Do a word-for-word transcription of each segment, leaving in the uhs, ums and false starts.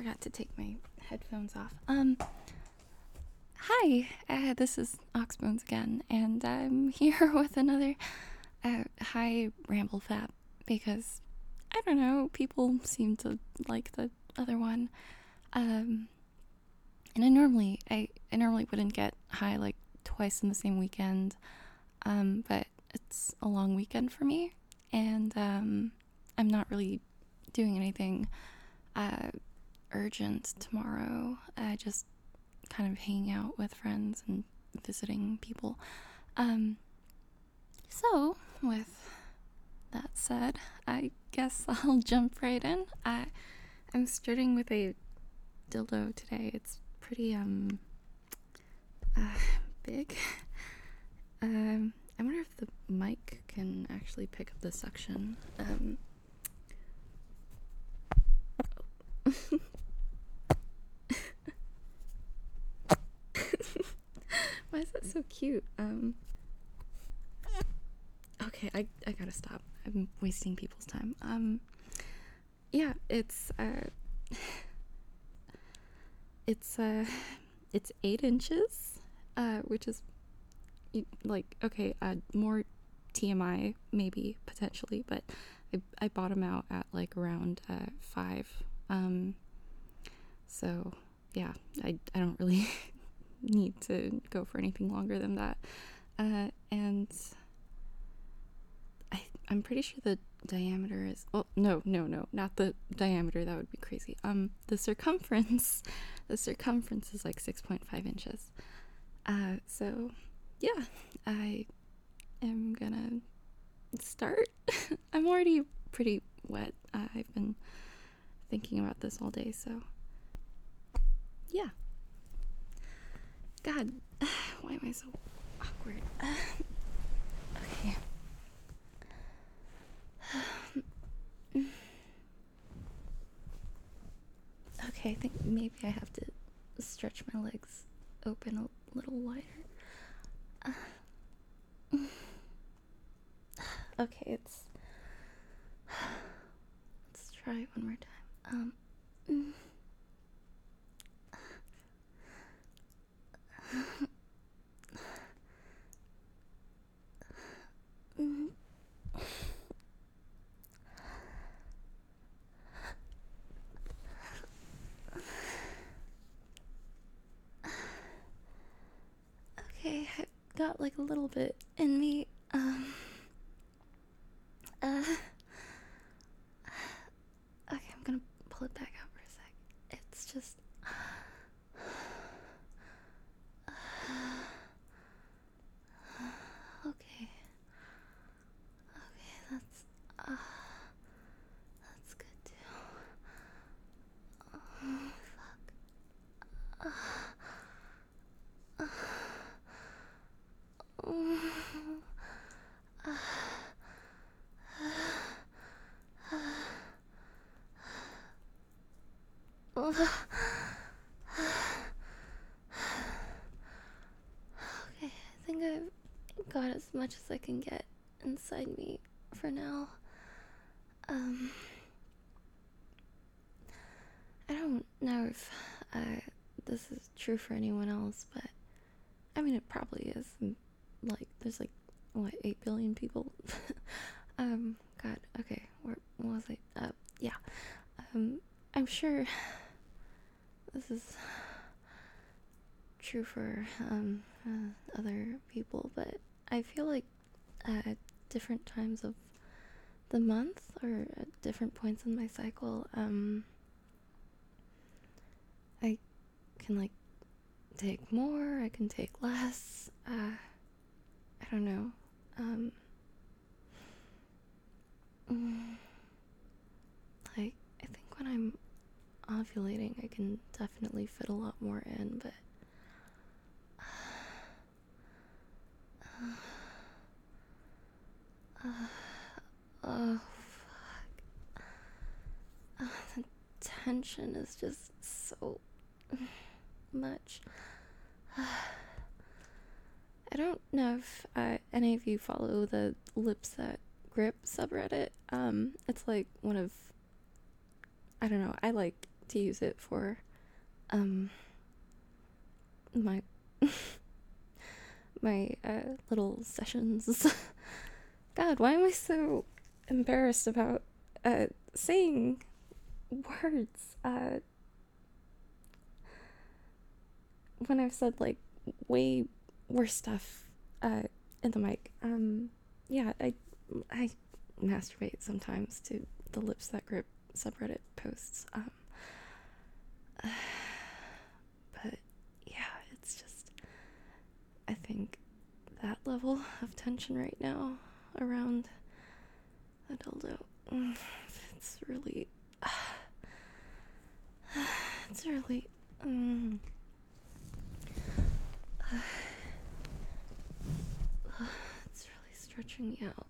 forgot to take my headphones off. Um, hi, uh, this is Oxbones again, and I'm here with another uh, high ramble fap because I don't know, people seem to like the other one. Um, and I normally, I, I normally wouldn't get high like twice in the same weekend, um, but it's a long weekend for me, and um, I'm not really doing anything uh, urgent tomorrow. I just kind of hanging out with friends and visiting people. Um, so, with that said, I guess I'll jump right in. I, I'm starting with a dildo today. It's pretty, um, uh, big. Um, I wonder if the mic can actually pick up the suction. Um, Why is that so cute? Um, okay, I, I gotta stop. I'm wasting people's time. Um, yeah, it's, uh, it's, uh, it's eight inches, uh, which is, like, okay, uh, more T M I, maybe, potentially, but I, I bottom out at, like, around, uh, five, um, so, yeah, I, I don't really need to go for anything longer than that, uh, and I, I'm pretty sure the diameter is, well, no, no, no, not the diameter, that would be crazy, um, the circumference, the circumference is, like, six point five inches, uh, so, yeah, I am gonna start. I'm already pretty wet. Uh, I've been thinking about this all day, so yeah. God, why am I so awkward? Uh, okay. Okay, I think maybe I have to stretch my legs open a little wider. Uh, okay, it's. Let's try it one more time. Um. Okay, I've got like a little bit in me. Um. Uh. Okay, I'm gonna pull it back out for a sec. It's just. Okay. Okay, that's. Uh, that's good too. Oh, fuck. Uh, uh, uh, uh, Okay, I think I've got as much as I can get inside me for now. Um, I don't know if uh, this is true for anyone else, but I mean, it probably is. Like, there's like, what, eight billion people? um, God, okay, where was I? Uh, yeah. Um, I'm sure this is true for um, uh, other people, but I feel like at different times of the month or at different points in my cycle, um, I can like take more, I can take less, uh, I don't know, um, mm, like, I think when I'm ovulating, I can definitely fit a lot more in, but, uh, uh, oh, fuck, uh, the tension is just so much. I don't know if uh, any of you follow the Lips That Grip subreddit. Um, it's like one of, I don't know, I like to use it for, um, my, my, uh, little sessions. God, why am I so embarrassed about, uh, saying words, uh, when I've said, like, way worse stuff, uh, in the mic. Um, yeah, I, I masturbate sometimes to the Lips That Grip subreddit posts, um, but, yeah, it's just, I think that level of tension right now around the dildo, it's really, it's really, um, it's really stretching me out.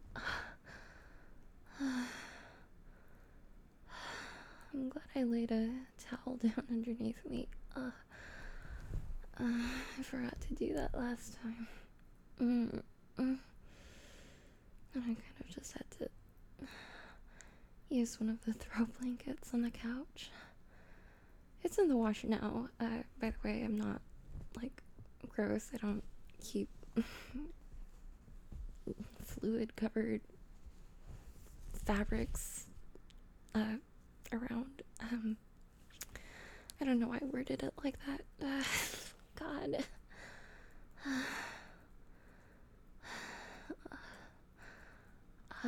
I'm glad I laid a towel down underneath me. Uh, uh, I forgot to do that last time. Mm, mm. And I kind of just had to use one of the throw blankets on the couch. It's in the washer now. Uh, by the way, I'm not, like, gross. I don't keep fluid-covered fabrics uh, around. Um, I don't know why I worded it like that. Uh, God. Uh,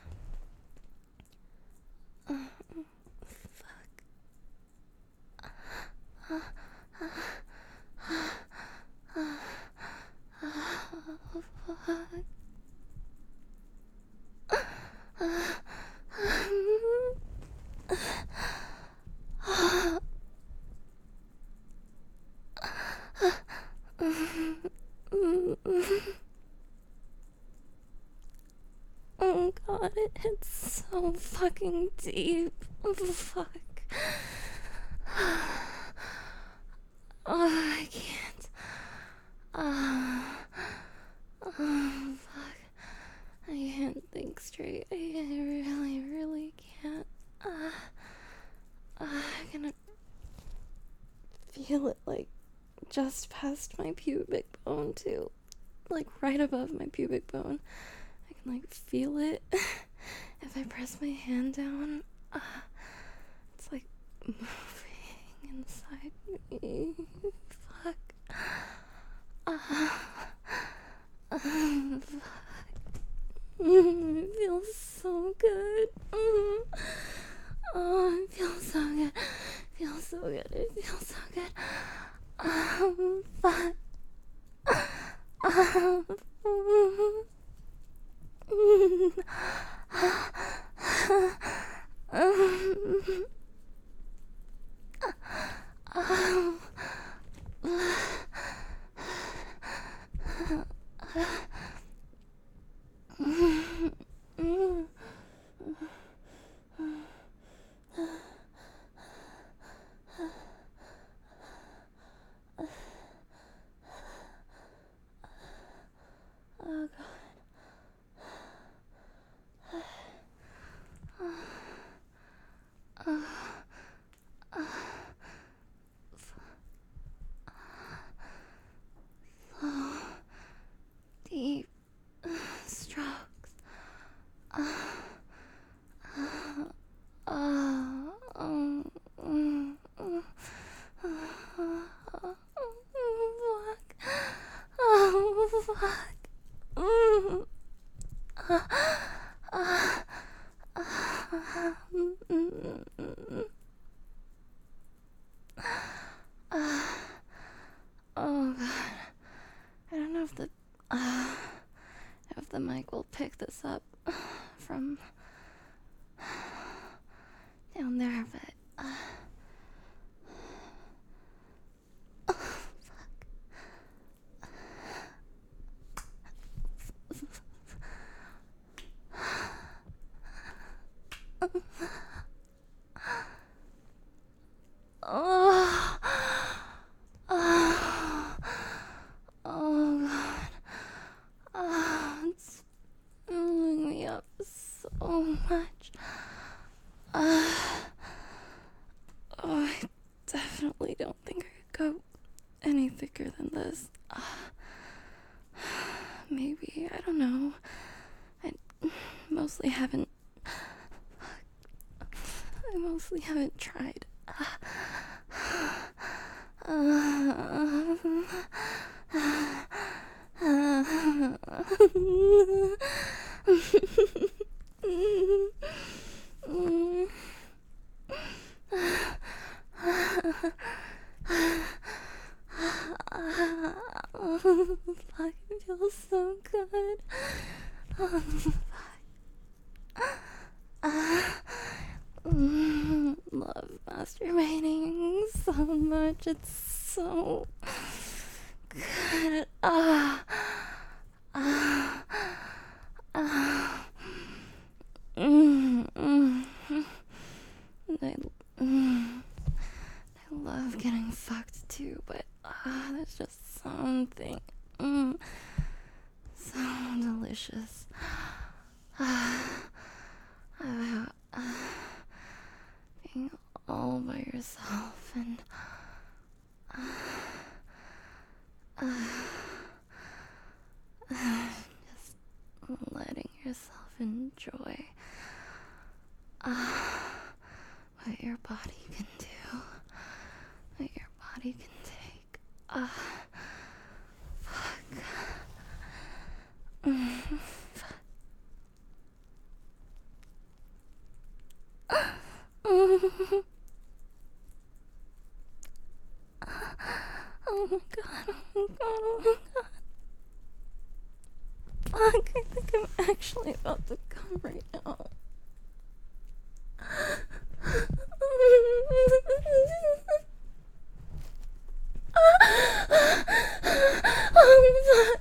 uh, fuck. Uh, uh, uh, uh, fuck. Oh god, it hits so fucking deep. Fuck. Oh, I can't. Uh, oh, fuck. I can't think straight. I really, really can't. Uh, uh, I can feel it, like, just past my pubic bone, too. Like, right above my pubic bone. I can, like, feel it. If I press my hand down, uh, it's, like, moving inside me. Fuck. Uh, uh, fuck. It feels so good. Mm. Oh, it feels so good. It feels so good. It feels so good. Um, fuck. Um, oh god. Uh, uh, slow, deep strokes. Uh, uh, uh, um, um, um, uh, uh, oh, fuck. Oh, fuck. Mm. Uh, uh, uh, mm, mm, uh, oh god. I don't know if the uh, if the mic will pick this up from down there, but uh, oh, fuck. Oh, oh, oh god. Oh, it's filling me up so much. Uh, definitely don't think I could go any thicker than this. Uh, maybe, I don't know. I mostly haven't. I mostly haven't tried. Uh, Fuck, it feels so good. Oh, mm, love masturbating so much. It's so good. Ah, ah, ah. Mm, mm. I, mm, I love getting fucked too, but ah, there's just something mm, so delicious ah, about ah, being all by yourself and ah, ah, ah, just letting yourself enjoy ah, what your body can do, what your body can take. Ah, fuck. Mm, fuck. Mm. Oh my god, oh my god, oh my god. Fuck, I think I'm actually about to come right now. Oh,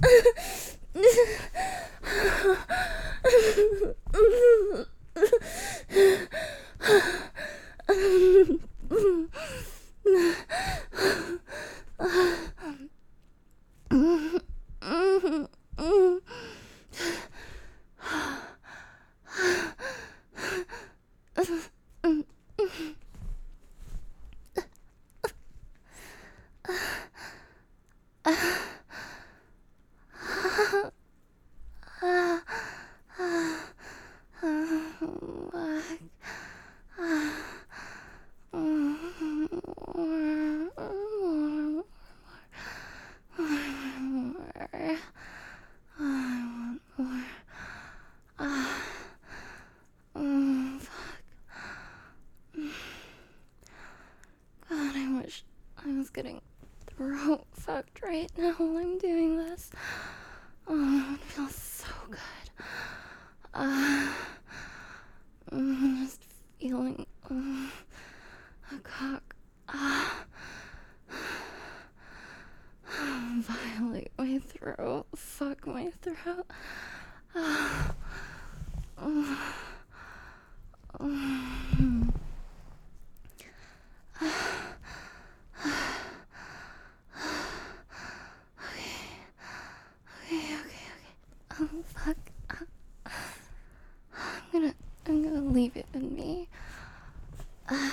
God, I wish I was getting throat fucked right now while I'm doing this. Oh, it feels so good. Uh, mm, just feeling um, a cock uh, violate my throat, fuck my throat. Uh, um, um, Okay, okay, okay. Oh, fuck. I'm gonna, I'm gonna leave it in me. Uh,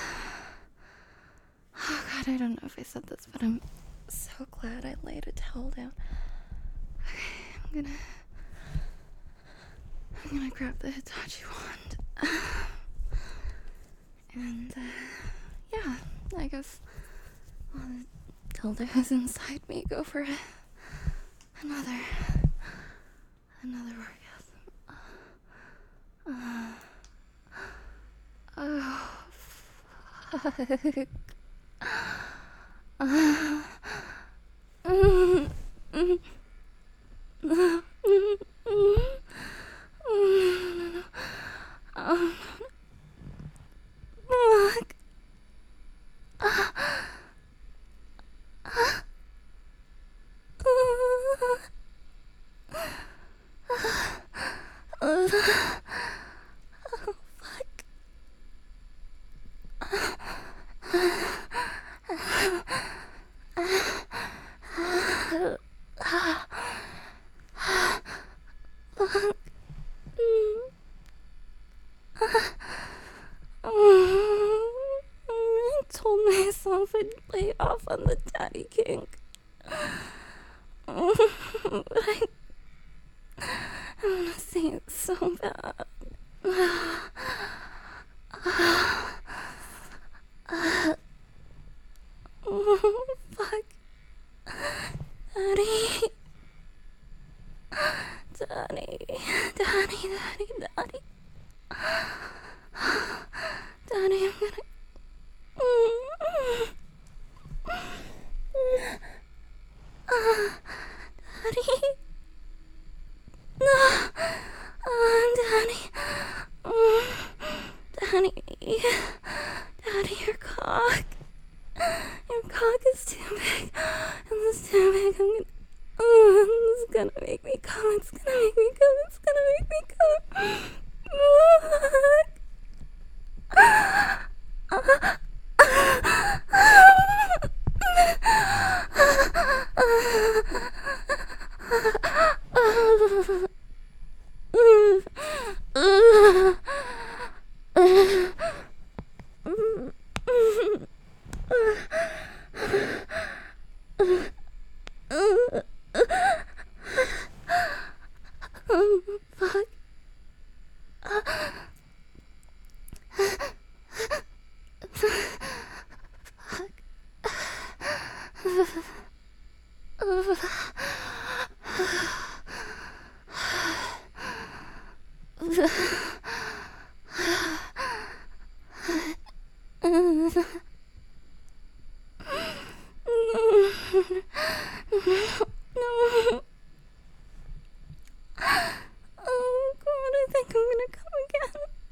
oh god, I don't know if I said this, but I'm so glad I laid a towel down. Okay, I'm gonna, I'm gonna grab the Hitachi wand. And, uh, yeah, I guess while the dildos inside me go for a, another, another orgasm. Uh, oh, fuck. Uh, mm, mm, mm, mm, mm, mm, oh, fuck. Uh, uh, uh, uh, oh, fuck. Oh my told myself I'd lay off on the daddy kink. But I, I want to say it so bad. Oh, fuck. Daddy. Daddy. Daddy, daddy, daddy. Daddy, I'm gonna... Daddy. No. Oh, Daddy. Daddy. Daddy, your cock. Your cock is too big. This is too big. I'm gonna... Oh, this is gonna make me come. It's gonna make me come. It's gonna make me come. Oh, fuck. No. Oh god, I think I'm gonna come again.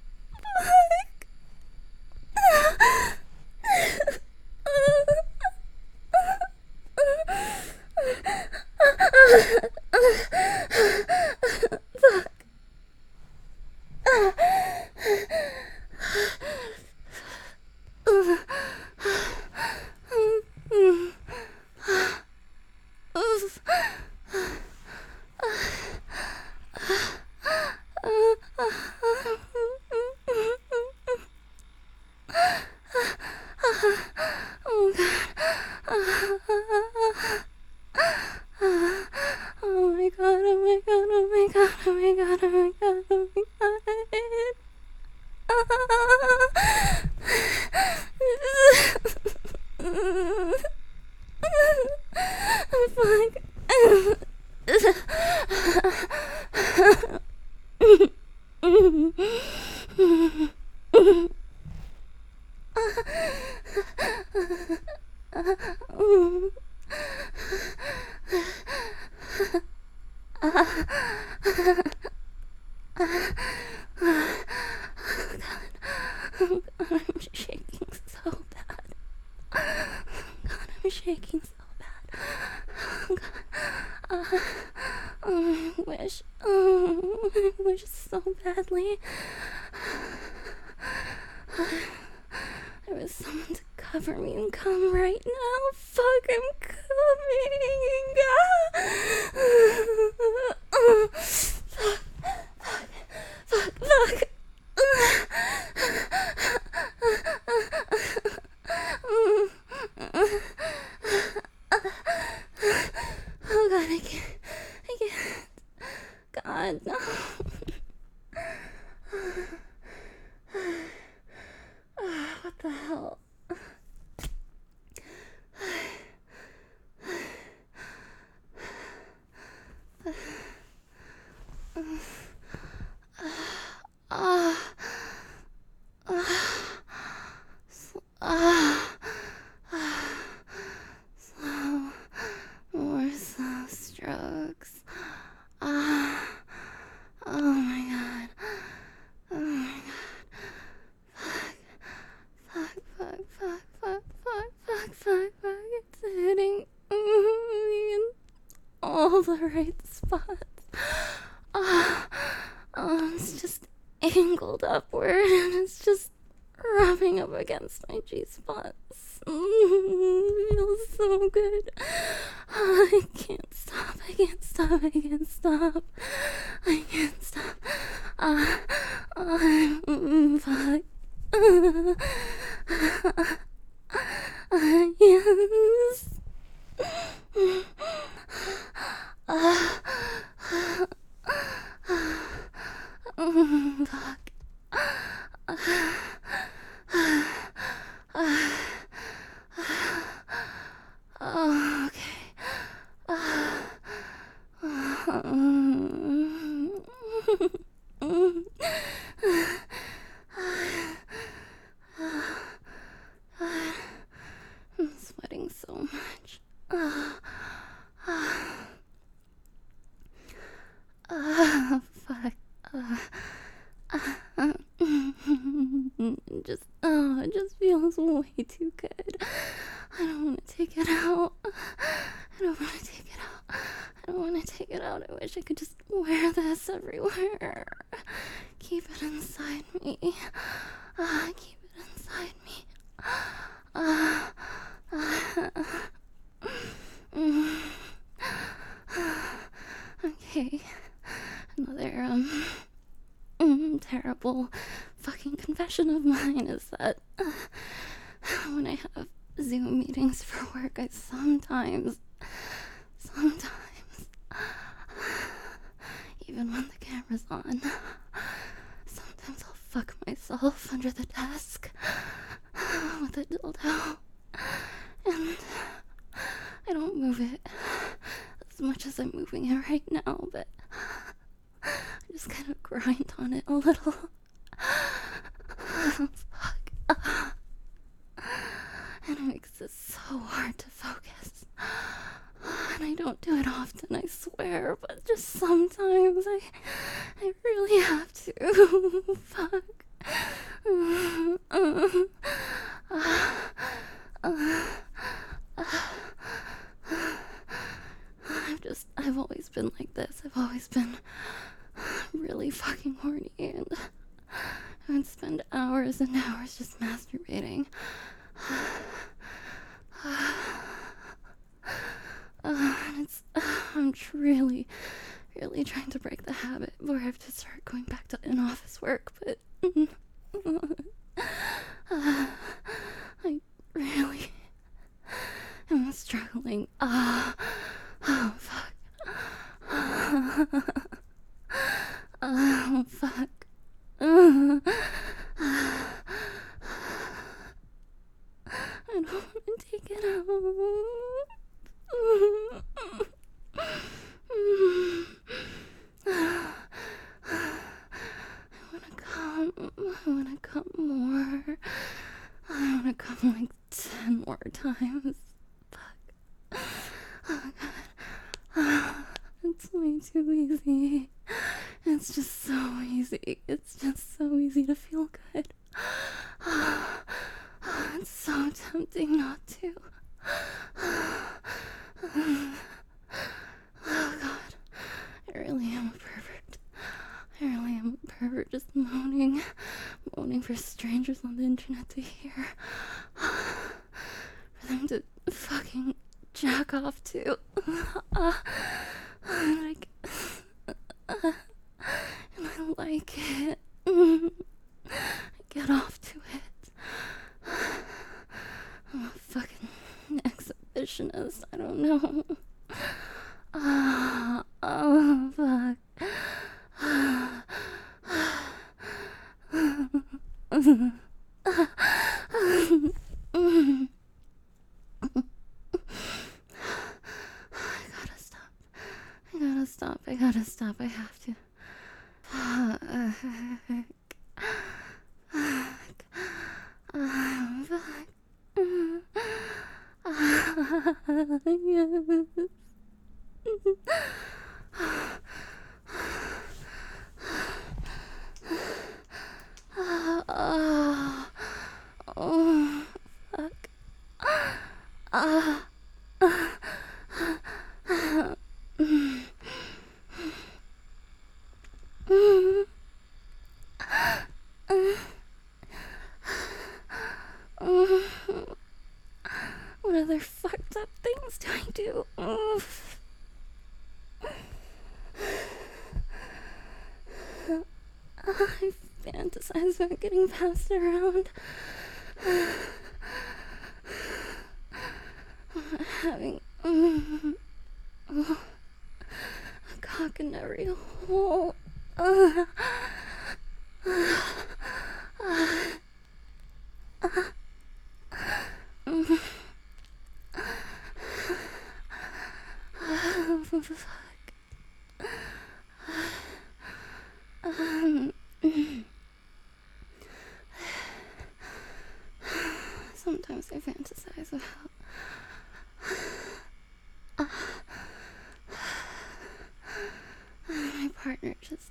Fuck. Oh god. Oh my god, oh my god, oh my god, oh my god, oh my god, oh my Oh god, I'm shaking so bad. God, I'm shaking so bad. Oh god. Uh, oh, I wish. Oh, I wish so badly. There was someone to cover me and come right now. Fuck, I'm coming. Ah. Fuck, fuck, fuck, fuck. Oh god, I can't. I can't. God, no. What the hell? Ah. Ah. Slow. More slow strokes. Ah. Oh my god. Oh my god. Fuck. Fuck, fuck, fuck, fuck, fuck, fuck, fuck. It's hitting me in all the right spots. Ah. Oh, it's just angled upward and it's just rubbing up against my G-spots. Mm, feels so good. Oh, I can't stop, I can't stop, I can't stop. I can't stop. Ah, uh, uh, mm, fuck. Uh, yes. Uh, oh, fuck. Oh, okay. I'm sweating so much. Oh, fuck. Uh, uh, just, oh, it just feels way too good. I don't want to take it out. I don't want to take it out. I don't want to take it out. I wish I could just wear this everywhere. Keep it inside me. Uh, keep it inside me. Uh, uh, mm. Okay. Another, um, mm, terrible fucking confession of mine is that uh, when I have Zoom meetings for work, I sometimes, sometimes, even when the camera's on, sometimes I'll fuck myself under the desk with a dildo, and I don't move it as much as I'm moving it right now, but I just kind of grind on it a little. Oh, fuck. And it makes it so hard to focus. And I don't do it often, I swear, but just sometimes I I really have to. Fuck. Uh, uh, uh, uh, I've just, I've always been like this. I've always been really fucking horny, and I would spend hours and hours just masturbating. Uh, and it's, uh, I'm really, really trying to break the habit where I have to start going back to in-office work, but uh, I really am struggling. Uh, oh, fuck. Oh, fuck. Uh, I don't want to take it out. I wanna come. I wanna come more. I wanna come like ten more times. Fuck. Oh god. It's way too easy. It's just so easy. It's just so easy to feel good. It's so tempting not to. Oh god, I really am a pervert. I really am a pervert, just moaning, moaning for strangers on the internet to hear. For them to fucking jack off to. Uh, like, uh, and I like it. I get off to it. I'm a fucking exhibitionist. I don't know. Uh, oh, fuck. I gotta stop. I gotta stop. I gotta stop. I have to. Fuck. Fuck. Oh, fuck. Yes. Oh, oh, fuck. Uh, what other fucked up things do I do? Oof. I fantasize about getting passed around. having mm, oh, a cock in every hole. Uh, uh, uh, mm, uh, fuck. Um, sometimes I fantasize about uh, my partner just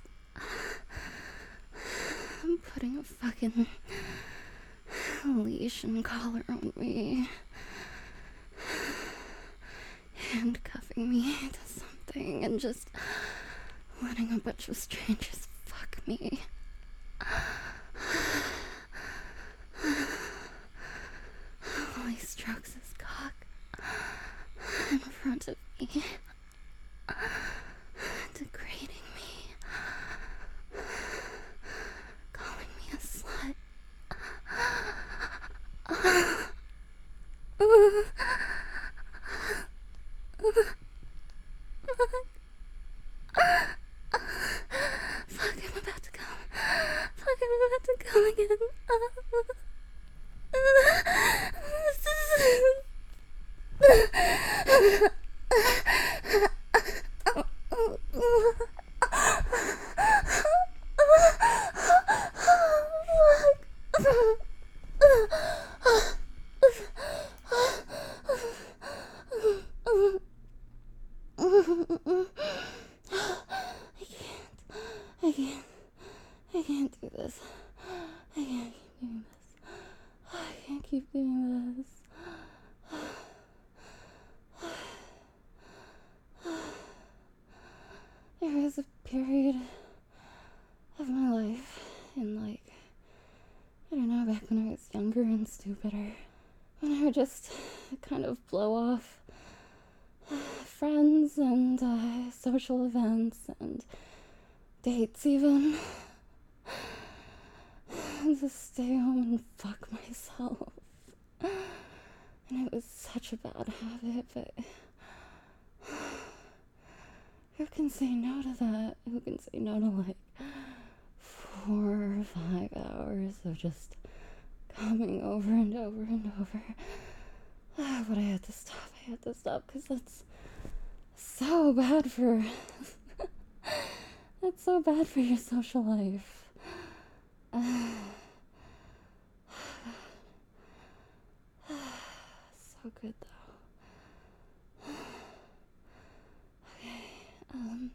putting a fucking leash and collar on me, handcuffing me to something, and just letting a bunch of strangers fuck me. While he strokes his cock in front of me, degrading me, calling me a slut. Fuck, I'm about to come. Fuck, I'm about to come again. I can't. I can't do this. I can't keep doing this. I can't keep doing this. There was a period of my life in, like, I don't know, back when I was younger and stupider, when I would just kind of blow off friends and uh, social events and dates even, and just stay home and fuck myself. And it was such a bad habit, but who can say no to that? Who can say no to, like, four or five hours of just coming over and over and over? Ah, but I had to stop. I had to stop because that's so bad for. That's so bad for your social life. Uh, so good though. Okay. Um.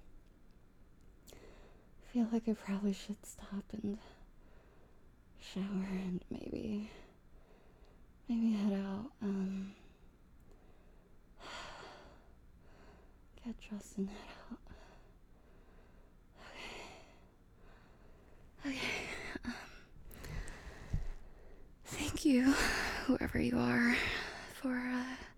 I feel like I probably should stop and shower and maybe. Maybe head out. Um. Get dressed and head out. Okay. Okay. Um, thank you, whoever you are, for uh,